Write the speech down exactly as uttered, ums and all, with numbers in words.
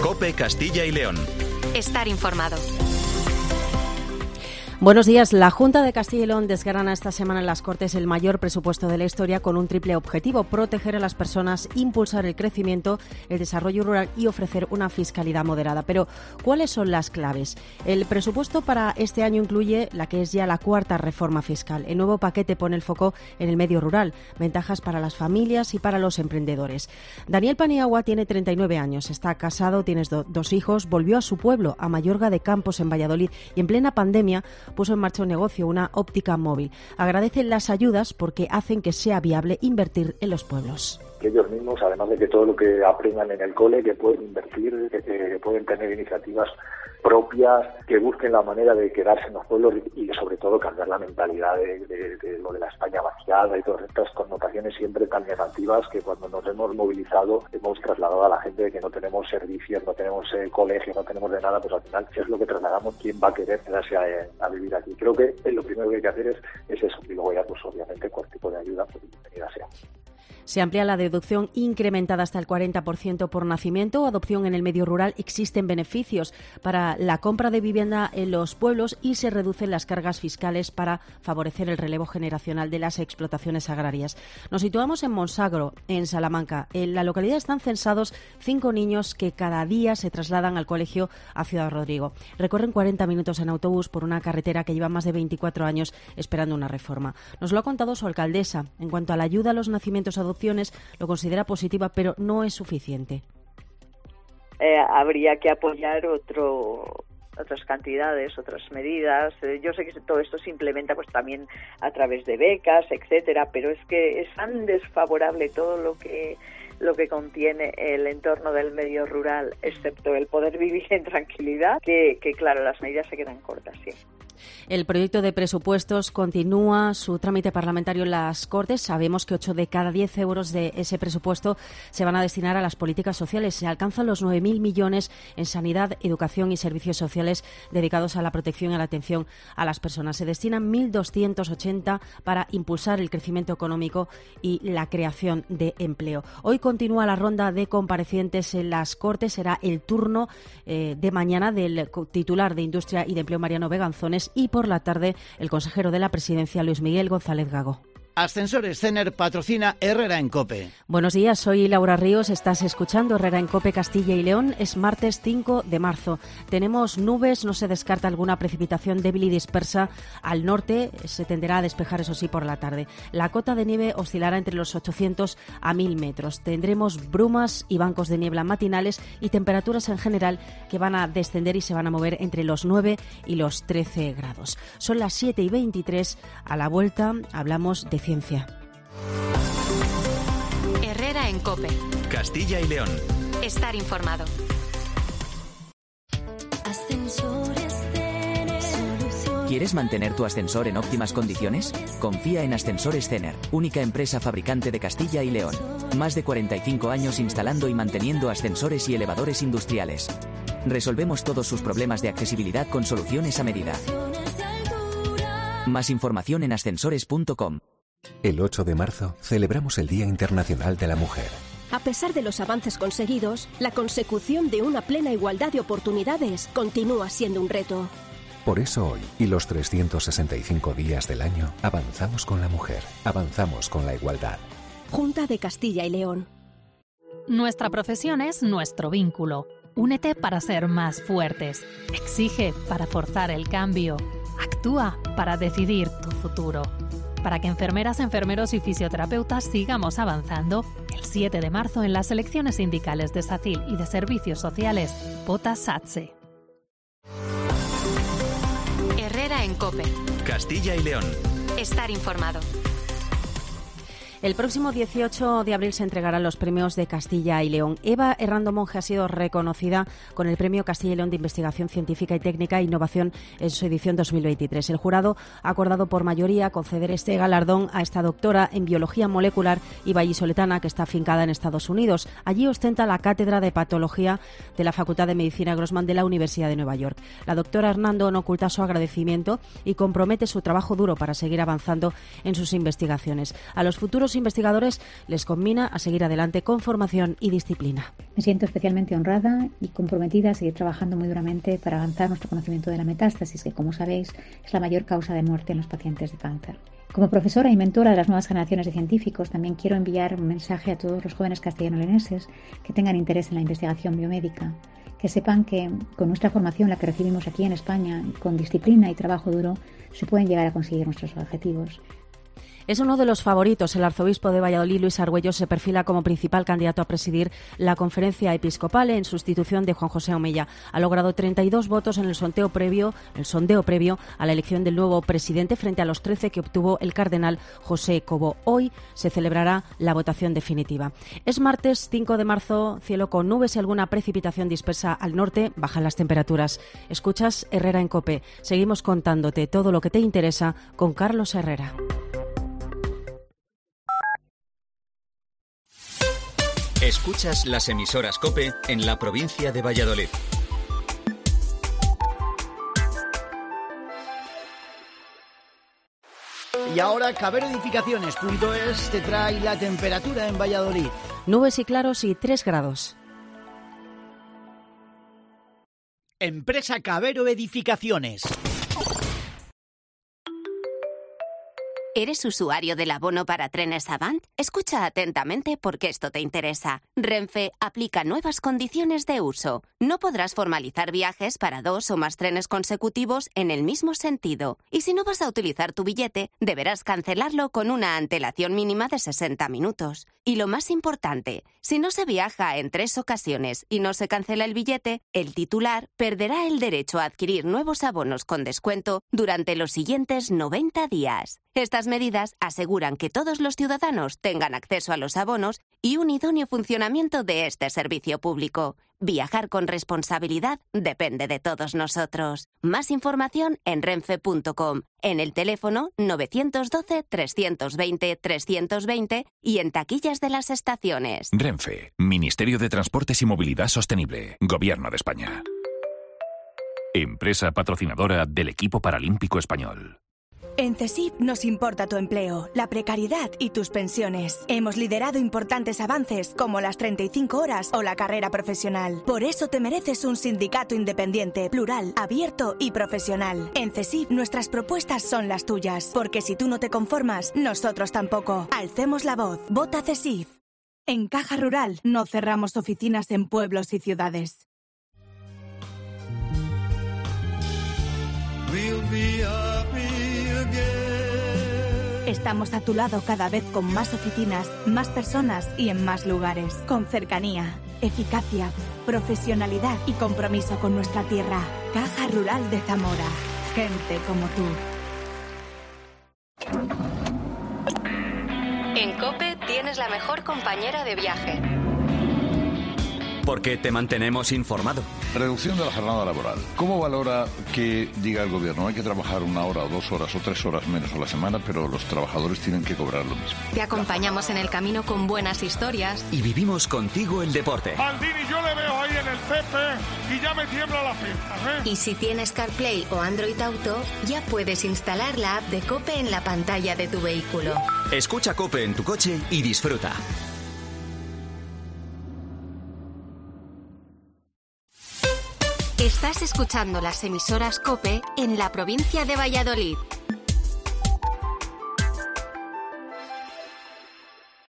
COPE Castilla y León. Estar informado. Buenos días. La Junta de Castilla y León desgrana esta semana en las Cortes el mayor presupuesto de la historia con un triple objetivo: proteger a las personas, impulsar el crecimiento, el desarrollo rural y ofrecer una fiscalidad moderada. Pero, ¿cuáles son las claves? El presupuesto para este año incluye la que es ya la cuarta reforma fiscal. El nuevo paquete pone el foco en el medio rural, ventajas para las familias y para los emprendedores. Daniel Paniagua tiene treinta y nueve años, está casado, tiene do- dos hijos, volvió a su pueblo, a Mayorga de Campos, en Valladolid, y en plena pandemia puso en marcha un negocio, una óptica móvil. Agradece las ayudas porque hacen que sea viable invertir en los pueblos. Que ellos mismos, además de que todo lo que aprendan en el cole, que pueden invertir, que, que pueden tener iniciativas propias, que busquen la manera de quedarse en los pueblos y, y sobre todo cambiar la mentalidad de, de, de lo de la España vaciada y todas estas connotaciones siempre tan negativas que cuando nos hemos movilizado hemos trasladado a la gente de que no tenemos servicios, no tenemos eh, colegio, no tenemos de nada. Pues al final, ¿qué es lo que trasladamos? ¿Quién va a querer quedarse a, a vivir aquí? Creo que lo primero que hay que hacer es, es eso, y luego ya pues obviamente cualquier tipo de ayuda, pues bienvenida sea. Se amplía la deducción incrementada hasta el cuarenta por ciento por nacimiento o adopción en el medio rural. Existen beneficios para la compra de vivienda en los pueblos y se reducen las cargas fiscales para favorecer el relevo generacional de las explotaciones agrarias. Nos situamos en Monsagro, en Salamanca. En la localidad están censados cinco niños que cada día se trasladan al colegio a Ciudad Rodrigo. Recorren cuarenta minutos en autobús por una carretera que lleva más de veinticuatro años esperando una reforma. Nos lo ha contado su alcaldesa. En cuanto a la ayuda a los nacimientos adopciones, lo considera positiva, pero no es suficiente. Eh, habría que apoyar otro, otras cantidades, otras medidas. Eh, yo sé que todo esto se implementa pues también a través de becas, etcétera, pero es que es tan desfavorable todo lo que lo que contiene el entorno del medio rural, excepto el poder vivir en tranquilidad, que, que claro, las medidas se quedan cortas, sí. El proyecto de presupuestos continúa su trámite parlamentario en las Cortes. Sabemos que ocho de cada diez euros de ese presupuesto se van a destinar a las políticas sociales. Se alcanzan los nueve mil millones en sanidad, educación y servicios sociales dedicados a la protección y a la atención a las personas. Se destinan mil doscientos ochenta para impulsar el crecimiento económico y la creación de empleo. Hoy continúa la ronda de comparecientes en las Cortes. Será el turno eh, de mañana del titular de Industria y de Empleo, Mariano Beganzones, y por la tarde el consejero de la Presidencia, Luis Miguel González Gago. Ascensores Cener patrocina Herrera en COPE. Buenos días, soy Laura Ríos, estás escuchando Herrera en COPE Castilla y León. Es martes cinco de marzo. Tenemos nubes, no se descarta alguna precipitación débil y dispersa al norte. Se tenderá a despejar, eso sí, por la tarde. La cota de nieve oscilará entre los ochocientos a mil metros. Tendremos brumas y bancos de niebla matinales y temperaturas en general que van a descender y se van a mover entre los nueve y los trece grados. Son las siete y veintitrés. A la vuelta hablamos de ciencia. Herrera en COPE. Castilla y León. Estar informado. ¿Quieres mantener tu ascensor en óptimas condiciones? Confía en Ascensores Cener, única empresa fabricante de Castilla y León. Más de cuarenta y cinco años instalando y manteniendo ascensores y elevadores industriales. Resolvemos todos sus problemas de accesibilidad con soluciones a medida. Más información en ascensores punto com. El ocho de marzo celebramos el Día Internacional de la Mujer. A pesar de los avances conseguidos, la consecución de una plena igualdad de oportunidades continúa siendo un reto. Por eso hoy y los trescientos sesenta y cinco días del año avanzamos con la mujer, avanzamos con la igualdad. Junta de Castilla y León. Nuestra profesión es nuestro vínculo. Únete para ser más fuertes. Exige para forzar el cambio. Actúa para decidir tu futuro. Para que enfermeras, enfermeros y fisioterapeutas sigamos avanzando, el siete de marzo en las elecciones sindicales de SACIL y de Servicios Sociales, vota SATSE. Herrera en COPE. Castilla y León. Estar informado. El próximo dieciocho de abril se entregarán los premios de Castilla y León. Eva Herrando Monge ha sido reconocida con el Premio Castilla y León de Investigación Científica y Técnica e Innovación en su edición dos mil veintitrés. El jurado ha acordado por mayoría conceder este galardón a esta doctora en Biología Molecular y vallisoletana que está afincada en Estados Unidos. Allí ostenta la cátedra de Patología de la Facultad de Medicina Grossman de la Universidad de Nueva York. La doctora Herrando no oculta su agradecimiento y compromete su trabajo duro para seguir avanzando en sus investigaciones. A los futuros los investigadores les conmina a seguir adelante con formación y disciplina. Me siento especialmente honrada y comprometida a seguir trabajando muy duramente para avanzar nuestro conocimiento de la metástasis, que, como sabéis, es la mayor causa de muerte en los pacientes de cáncer. Como profesora y mentora de las nuevas generaciones de científicos, también quiero enviar un mensaje a todos los jóvenes castellano-leoneses que tengan interés en la investigación biomédica, que sepan que con nuestra formación, la que recibimos aquí en España, con disciplina y trabajo duro, se pueden llegar a conseguir nuestros objetivos. Es uno de los favoritos. El arzobispo de Valladolid, Luis Argüello, se perfila como principal candidato a presidir la conferencia episcopal en sustitución de Juan José Omella. Ha logrado treinta y dos votos en el sondeo previo, el sondeo previo a la elección del nuevo presidente frente a los trece que obtuvo el cardenal José Cobo. Hoy se celebrará la votación definitiva. Es martes cinco de marzo, cielo con nubes y alguna precipitación dispersa al norte, bajan las temperaturas. Escuchas Herrera en COPE. Seguimos contándote todo lo que te interesa con Carlos Herrera. Escuchas las emisoras COPE en la provincia de Valladolid. Y ahora Cabero Edificaciones punto es te trae la temperatura en Valladolid. Nubes y claros y tres grados. Empresa Cabero Edificaciones. ¿Eres usuario del abono para trenes Avant? Escucha atentamente porque esto te interesa. Renfe aplica nuevas condiciones de uso. No podrás formalizar viajes para dos o más trenes consecutivos en el mismo sentido. Y si no vas a utilizar tu billete, deberás cancelarlo con una antelación mínima de sesenta minutos. Y lo más importante, si no se viaja en tres ocasiones y no se cancela el billete, el titular perderá el derecho a adquirir nuevos abonos con descuento durante los siguientes noventa días. Estas medidas aseguran que todos los ciudadanos tengan acceso a los abonos y un idóneo funcionamiento de este servicio público. Viajar con responsabilidad depende de todos nosotros. Más información en renfe punto com, en el teléfono nueve uno dos, tres dos cero, tres dos cero y en taquillas de las estaciones. Renfe, Ministerio de Transportes y Movilidad Sostenible, Gobierno de España. Empresa patrocinadora del equipo paralímpico español. En CESIF nos importa tu empleo, la precariedad y tus pensiones. Hemos liderado importantes avances como las treinta y cinco horas o la carrera profesional. Por eso te mereces un sindicato independiente, plural, abierto y profesional. En CESIF nuestras propuestas son las tuyas, porque si tú no te conformas, nosotros tampoco. Alcemos la voz. Vota CESIF. En Caja Rural no cerramos oficinas en pueblos y ciudades. We'll be happy again. Estamos a tu lado cada vez con más oficinas, más personas y en más lugares. Con cercanía, eficacia, profesionalidad y compromiso con nuestra tierra. Caja Rural de Zamora. Gente como tú. En COPE tienes la mejor compañera de viaje. Porque te mantenemos informado. Reducción de la jornada laboral. ¿Cómo valora que diga el gobierno hay que trabajar una hora o dos horas o tres horas menos a la semana, pero los trabajadores tienen que cobrar lo mismo? Te acompañamos en el camino con buenas historias. Y vivimos contigo el deporte. Maldini, yo le veo ahí en el Pepe y ya me tiembla la pierna, ¿eh? Y si tienes CarPlay o Android Auto, ya puedes instalar la app de COPE en la pantalla de tu vehículo. Escucha COPE en tu coche y disfruta. Estás escuchando las emisoras COPE en la provincia de Valladolid.